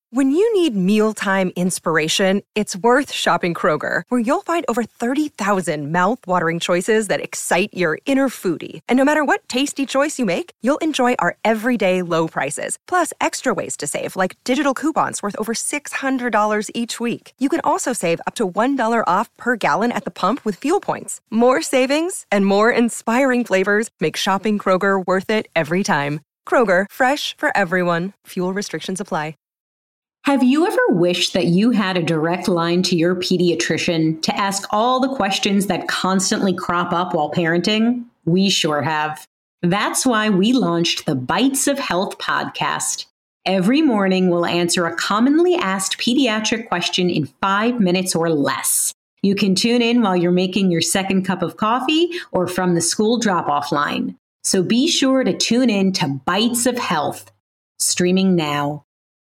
When you need mealtime inspiration, it's worth shopping Kroger, where you'll find over 30,000 mouth-watering choices that excite your inner foodie. And no matter what tasty choice you make, you'll enjoy our everyday low prices, plus extra ways to save, like digital coupons worth over $600 each week. You can also save up to $1 off per gallon at the pump with fuel points. More savings and more inspiring flavors make shopping Kroger worth it every time. Kroger, fresh for everyone. Fuel restrictions apply. Have you ever wished that you had a direct line to your pediatrician to ask all the questions that constantly crop up while parenting? We sure have. That's why we launched the Bites of Health podcast. Every morning, we'll answer a commonly asked pediatric question in 5 minutes or less. You can tune in while you're making your second cup of coffee or from the school drop-off line. So be sure to tune in to Bites of Health, streaming now.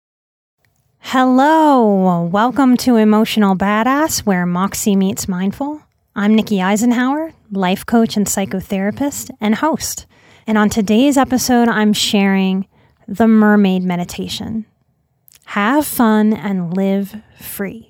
Hello, welcome to Emotional Badass, where Moxie meets Mindful. I'm Nikki Eisenhower, life coach and psychotherapist and host. And on today's episode, I'm sharing the Mermaid Meditation. Have fun and live free.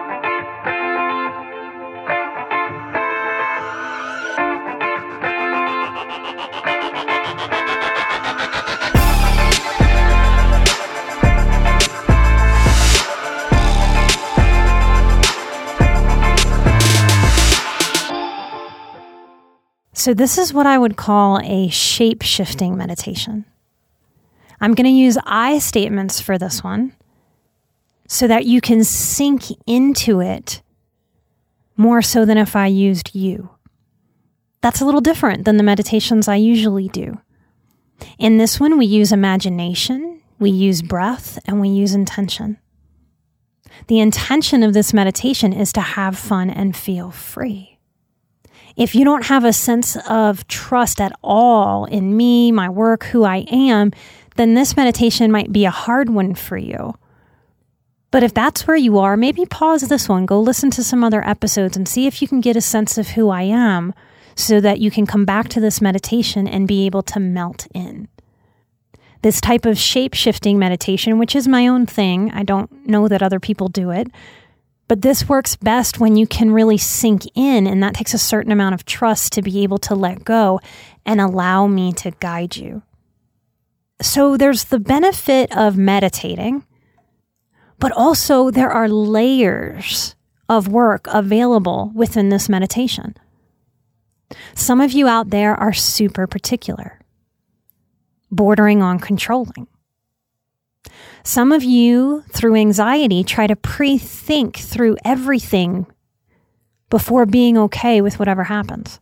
So this is what I would call a shape-shifting meditation. I'm going to use I statements for this one so that you can sink into it more so than if I used you. That's a little different than the meditations I usually do. In this one, we use imagination, we use breath, and we use intention. The intention of this meditation is to have fun and feel free. If you don't have a sense of trust at all in me, my work, who I am, then this meditation might be a hard one for you. But if that's where you are, maybe pause this one, go listen to some other episodes and see if you can get a sense of who I am so that you can come back to this meditation and be able to melt in. This type of shape-shifting meditation, which is my own thing, I don't know that other people do it, but this works best when you can really sink in, and that takes a certain amount of trust to be able to let go and allow me to guide you. So there's the benefit of meditating, but also there are layers of work available within this meditation. Some of you out there are super particular, bordering on controlling. Some of you, through anxiety, try to pre-think through everything before being okay with whatever happens.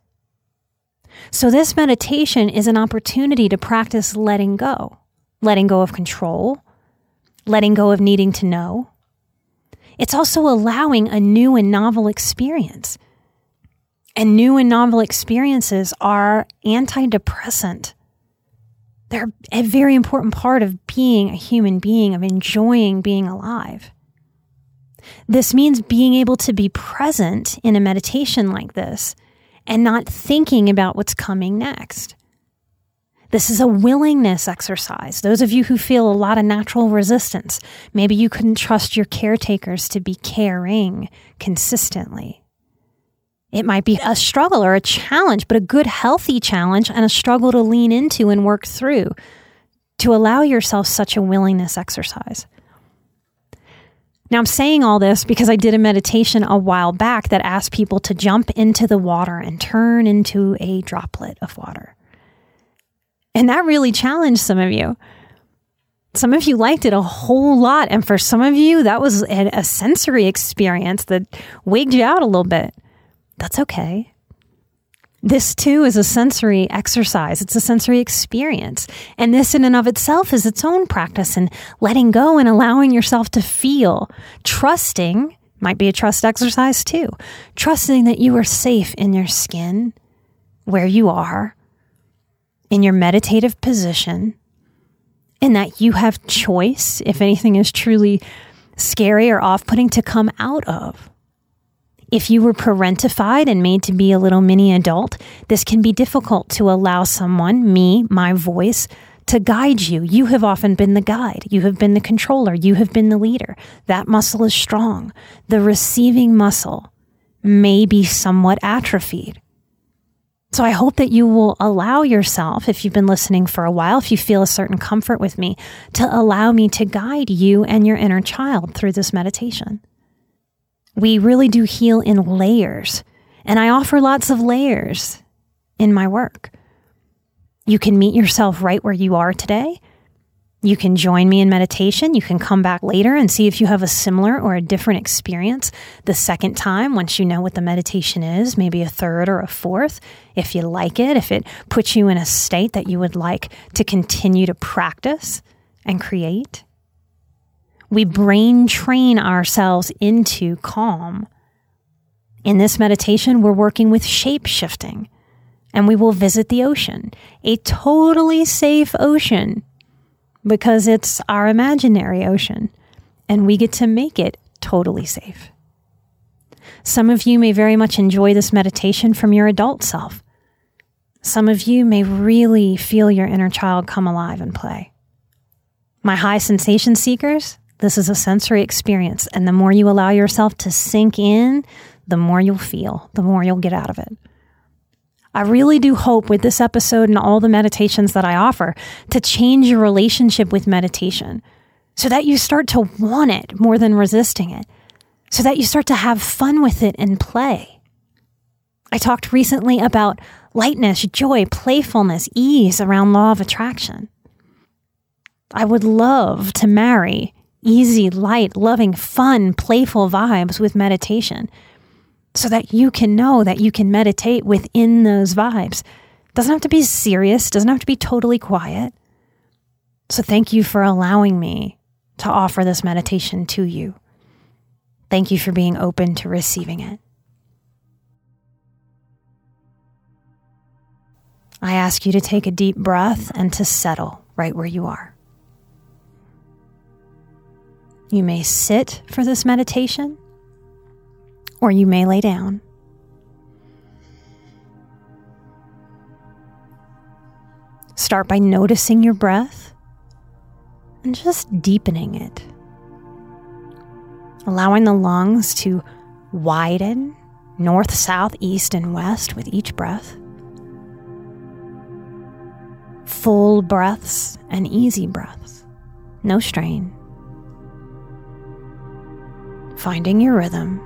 So this meditation is an opportunity to practice letting go of control, letting go of needing to know. It's also allowing a new and novel experience. And new and novel experiences are antidepressant. They're a very important part of being a human being, of enjoying being alive. This means being able to be present in a meditation like this and not thinking about what's coming next. This is a willingness exercise. Those of you who feel a lot of natural resistance, maybe you couldn't trust your caretakers to be caring consistently. It might be a struggle or a challenge, but a good, healthy challenge and a struggle to lean into and work through to allow yourself such a willingness exercise. Now, I'm saying all this because I did a meditation a while back that asked people to jump into the water and turn into a droplet of water. And that really challenged some of you. Some of you liked it a whole lot. And for some of you, that was a sensory experience that wigged you out a little bit. That's okay. This too is a sensory exercise. It's a sensory experience. And this in and of itself is its own practice in letting go and allowing yourself to feel. Trusting, might be a trust exercise too. Trusting that you are safe in your skin, where you are, in your meditative position, and that you have choice, if anything is truly scary or off-putting, to come out of. If you were parentified and made to be a little mini adult, this can be difficult to allow someone, me, my voice, to guide you. You have often been the guide. You have been the controller. You have been the leader. That muscle is strong. The receiving muscle may be somewhat atrophied. So I hope that you will allow yourself, if you've been listening for a while, if you feel a certain comfort with me, to allow me to guide you and your inner child through this meditation. We really do heal in layers, and I offer lots of layers in my work. You can meet yourself right where you are today. You can join me in meditation. You can come back later and see if you have a similar or a different experience the second time once you know what the meditation is, maybe a third or a fourth, if you like it, if it puts you in a state that you would like to continue to practice and create. We brain train ourselves into calm. In this meditation, we're working with shape shifting, and we will visit the ocean, a totally safe ocean, because it's our imaginary ocean, and we get to make it totally safe. Some of you may very much enjoy this meditation from your adult self. Some of you may really feel your inner child come alive and play. My high sensation seekers, this is a sensory experience, and the more you allow yourself to sink in, the more you'll feel, the more you'll get out of it. I really do hope with this episode and all the meditations that I offer to change your relationship with meditation so that you start to want it more than resisting it, so that you start to have fun with it and play. I talked recently about lightness, joy, playfulness, ease around law of attraction. I would love to marry easy, light, loving, fun, playful vibes with meditation, so that you can know that you can meditate within those vibes. Doesn't have to be serious, doesn't have to be totally quiet. So thank you for allowing me to offer this meditation to you. Thank you for being open to receiving it. I ask you to take a deep breath and to settle right where you are. You may sit for this meditation, or you may lay down. Start by noticing your breath and just deepening it. Allowing the lungs to widen north, south, east, and west with each breath. Full breaths and easy breaths. No strain. Finding your rhythm.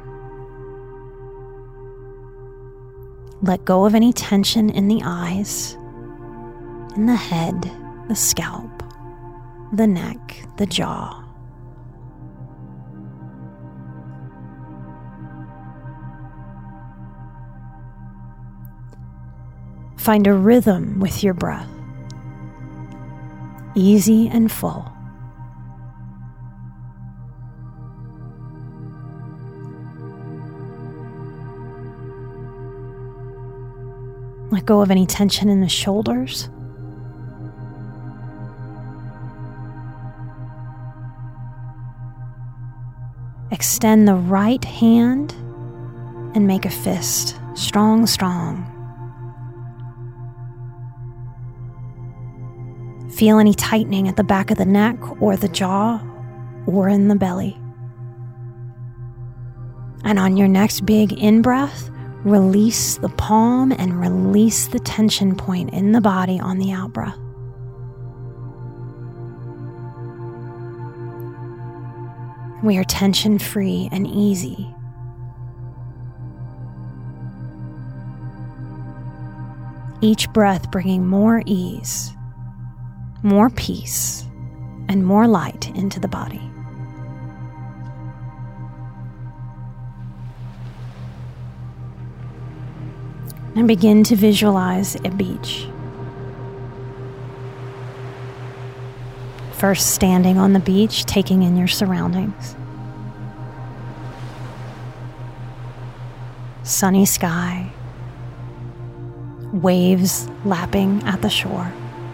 Let go of any tension in the eyes, in the head, the scalp, the neck, the jaw. Find a rhythm with your breath, easy and full. Let go of any tension in the shoulders. Extend the right hand and make a fist. Strong, strong. Feel any tightening at the back of the neck or the jaw or in the belly. And on your next big in-breath, release the palm and release the tension point in the body on the out-breath. We are tension-free and easy. Each breath bringing more ease, more peace, and more light into the body. And begin to visualize a beach. First, standing on the beach, taking in your surroundings. Sunny sky. Waves lapping at the shore.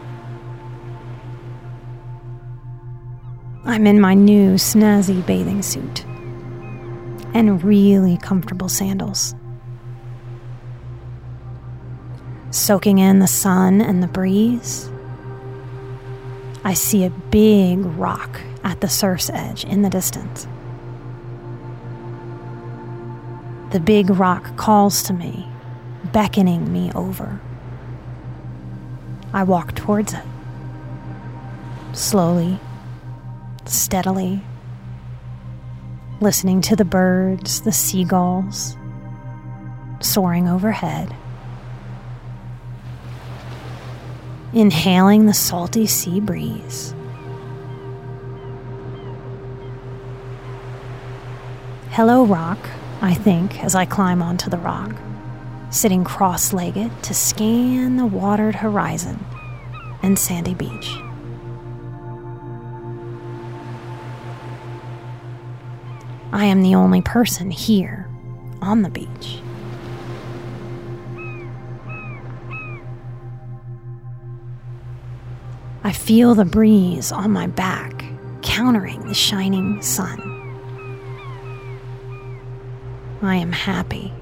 I'm in my new snazzy bathing suit and really comfortable sandals. Soaking in the sun and the breeze. I see a big rock at the surf's edge in the distance. The big rock calls to me, beckoning me over. I walk towards it, slowly, steadily, listening to the birds, the seagulls, soaring overhead, inhaling the salty sea breeze. Hello, rock, I think, as I climb onto the rock, sitting cross-legged to scan the watered horizon and sandy beach. I am the only person here on the beach. I feel the breeze on my back, countering the shining sun. I am happy.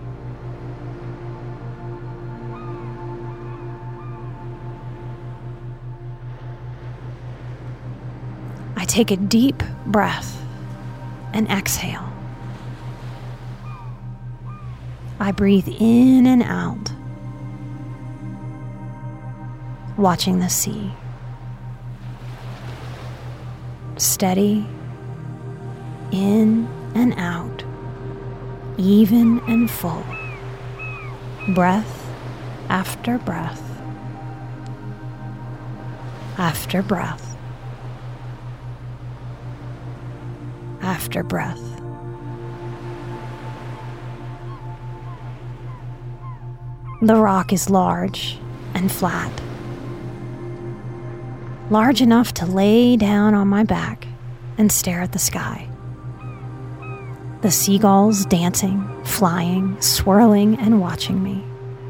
I take a deep breath and exhale. I breathe in and out, watching the sea. Steady, in and out, even and full, breath after breath, after breath, after breath. The rock is large and flat, large enough to lay down on my back and stare at the sky. The seagulls dancing, flying, swirling, and watching me.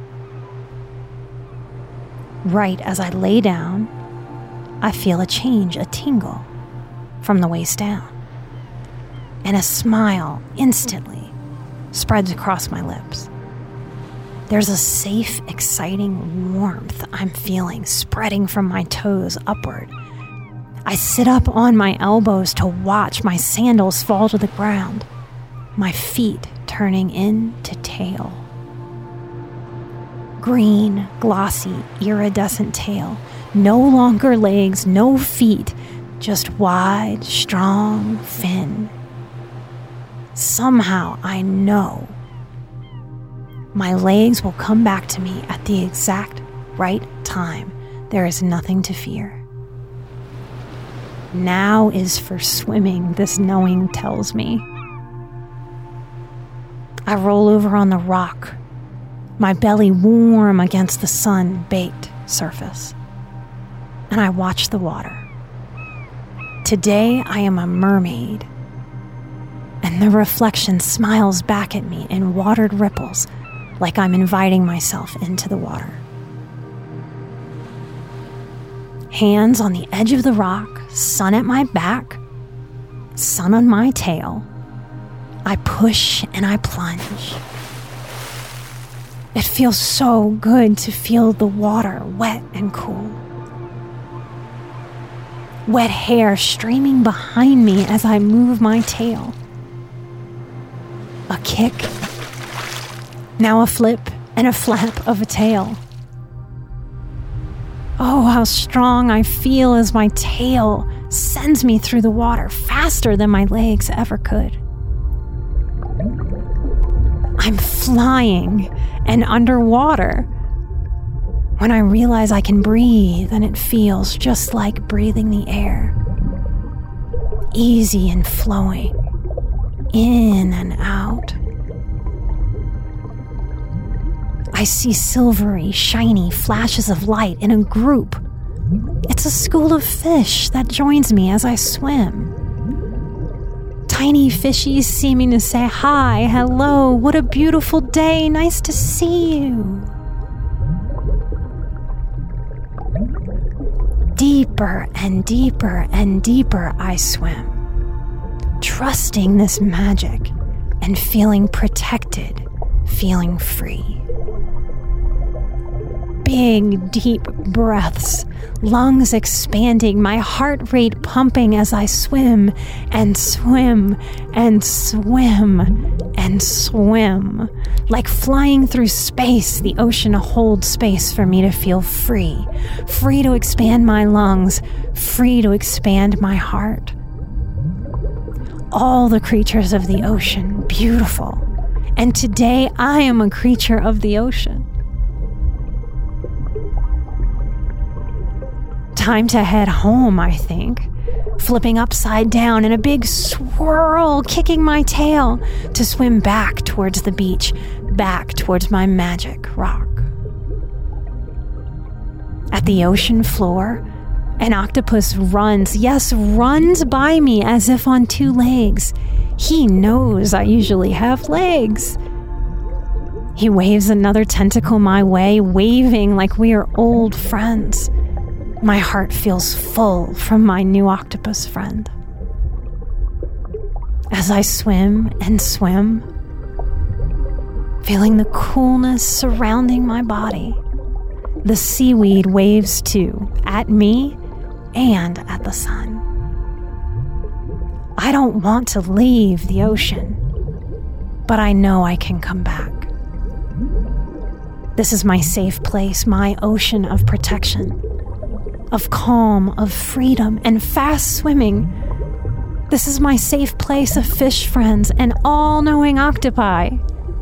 Right as I lay down, I feel a change, a tingle from the waist down, and a smile instantly spreads across my lips. There's a safe, exciting warmth I'm feeling spreading from my toes upward. I sit up on my elbows to watch my sandals fall to the ground, my feet turning into tail. Green, glossy, iridescent tail. No longer legs, no feet, just wide, strong fin. Somehow I know my legs will come back to me at the exact right time. There is nothing to fear. Now is for swimming, this knowing tells me. I roll over on the rock, my belly warm against the sun-baked surface, and I watch the water. Today I am a mermaid, and the reflection smiles back at me in watered ripples, like I'm inviting myself into the water. Hands on the edge of the rock, sun at my back, sun on my tail. I push and I plunge. It feels so good to feel the water wet and cool. Wet hair streaming behind me as I move my tail. A kick, now a flip and a flap of a tail. Oh, how strong I feel as my tail sends me through the water faster than my legs ever could. I'm flying and underwater when I realize I can breathe, and it feels just like breathing the air. Easy and flowing, in and out. I see silvery, shiny flashes of light in a group. It's a school of fish that joins me as I swim. Tiny fishies seeming to say hi, hello, what a beautiful day, nice to see you. Deeper and deeper and deeper I swim, trusting this magic and feeling protected, feeling free. big, deep breaths, lungs expanding, my heart rate pumping as I swim and swim and swim and swim. Like flying through space, the ocean holds space for me to feel free. Free to expand my lungs, free to expand my heart. All the creatures of the ocean, beautiful. And today I am a creature of the ocean. Time to head home, I think. Flipping upside down in a big swirl, kicking my tail to swim back towards the beach, back towards my magic rock. At the ocean floor, an octopus runs, yes, runs by me as if on two legs. He knows I usually have legs. He waves another tentacle my way, waving like we are old friends. My heart feels full from my new octopus friend. As I swim and swim, feeling the coolness surrounding my body, the seaweed waves too, at me and at the sun. I don't want to leave the ocean, but I know I can come back. This is my safe place, my ocean of protection, of calm, of freedom, and fast swimming. This is my safe place of fish friends and all-knowing octopi.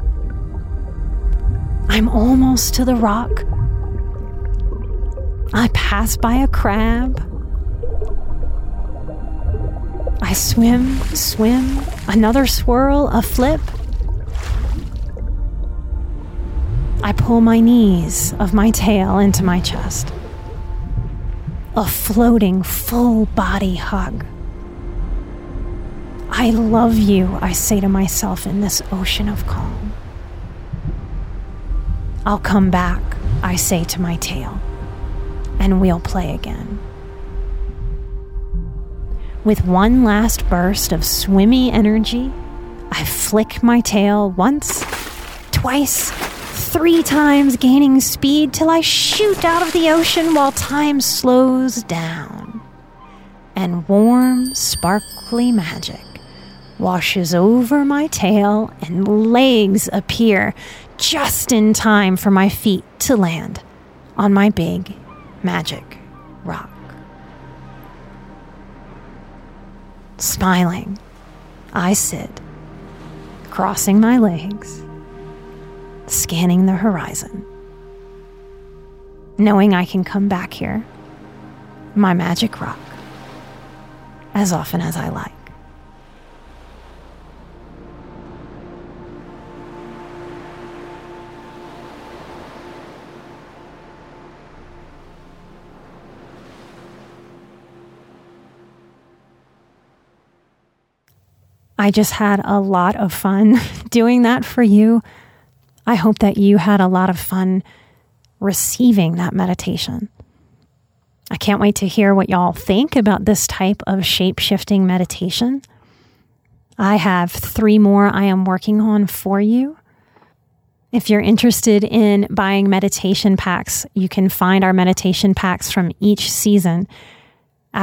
I'm almost to the rock. I pass by a crab. I swim, another swirl, a flip. I pull my knees of my tail into my chest. A floating, full body hug. I love you, I say to myself in this ocean of calm. I'll come back, I say to my tail, and we'll play again. With one last burst of swimmy energy, I flick my tail once, twice, 3 times, gaining speed till I shoot out of the ocean while time slows down. And warm, sparkly magic washes over my tail and legs appear just in time for my feet to land on my big magic rock. Smiling, I sit, crossing my legs, scanning the horizon, knowing I can come back here, my magic rock, as often as I like. I just had a lot of fun doing that for you. I hope that you had a lot of fun receiving that meditation. I can't wait to hear what y'all think about this type of shape-shifting meditation. I have 3 more I am working on for you. If you're interested in buying meditation packs, you can find our meditation packs from each season at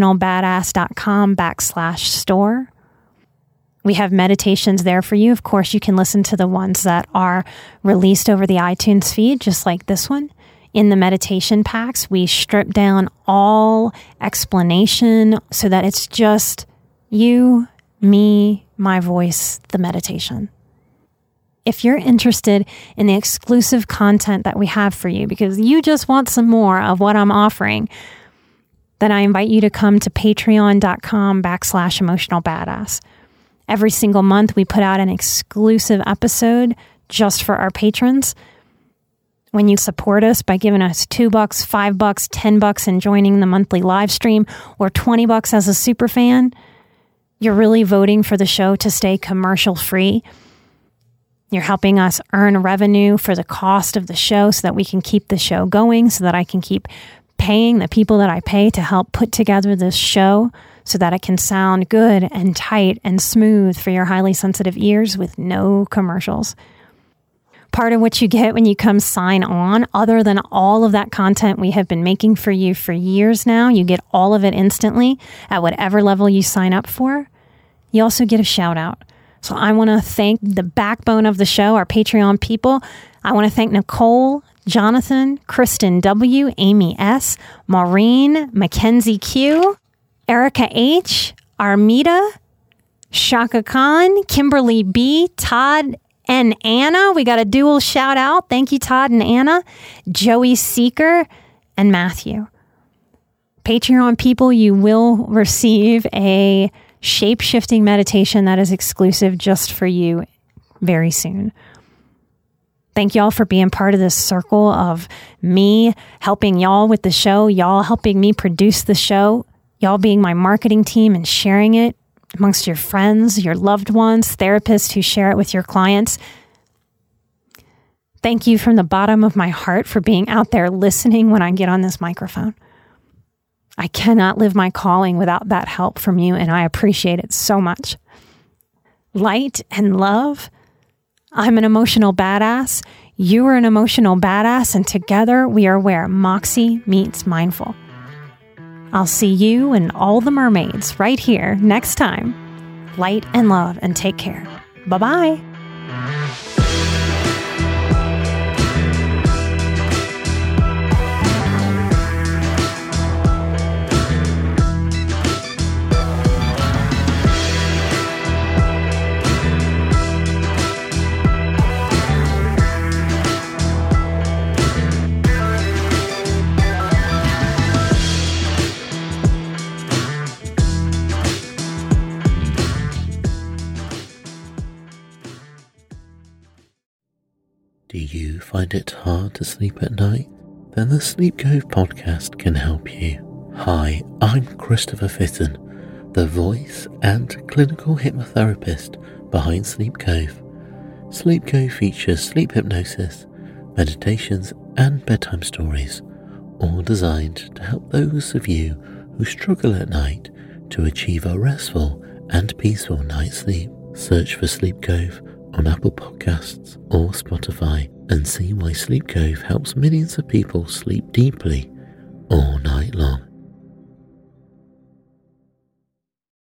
emotionalbadass.com/store. We have meditations there for you. Of course, you can listen to the ones that are released over the iTunes feed, just like this one. In the meditation packs, we strip down all explanation so that it's just you, me, my voice, the meditation. If you're interested in the exclusive content that we have for you, because you just want some more of what I'm offering, then I invite you to come to patreon.com/emotionalbadass. Every single month, we put out an exclusive episode just for our patrons. When you support us by giving us $2, $5, $10 and joining the monthly live stream, or $20 as a super fan, you're really voting for the show to stay commercial free. You're helping us earn revenue for the cost of the show so that we can keep the show going, so that I can keep paying the people that I pay to help put together this show, so that it can sound good and tight and smooth for your highly sensitive ears with no commercials. part of what you get when you come sign on, other than all of that content we have been making for you for years now. You get all of it instantly at whatever level you sign up for. You also get a shout out. So I want to thank the backbone of the show, our Patreon people. I want to thank Nicole, Jonathan, Kristen W., Amy S., Maureen, Mackenzie Q., Erica H., Armida, Shaka Khan, Kimberly B., Todd, and Anna. We got a dual shout out. Thank you, Todd and Anna, Joey Seeker, and Matthew. Patreon people, you will receive a shape-shifting meditation that is exclusive just for you very soon. Thank y'all for being part of this circle of me helping y'all with the show, y'all helping me produce the show, y'all being my marketing team and sharing it amongst your friends, your loved ones, therapists who share it with your clients. Thank you from the bottom of my heart for being out there listening when I get on this microphone. I cannot live my calling without that help from you, and I appreciate it so much. Light and love. I'm an emotional badass. You are an emotional badass, and together we are where Moxie meets mindful. I'll see you and all the mermaids right here next time. Light and love, and take care. Bye-bye. Do you find it hard to sleep at night? Then the Sleep Cove podcast can help you. Hi, I'm Christopher Fitton, the voice and clinical hypnotherapist behind Sleep Cove. Sleep Cove features sleep hypnosis, meditations, and bedtime stories, all designed to help those of you who struggle at night to achieve a restful and peaceful night's sleep. Search for Sleep Cove on Apple Podcasts or Spotify and see why Sleep Cove helps millions of people sleep deeply all night long.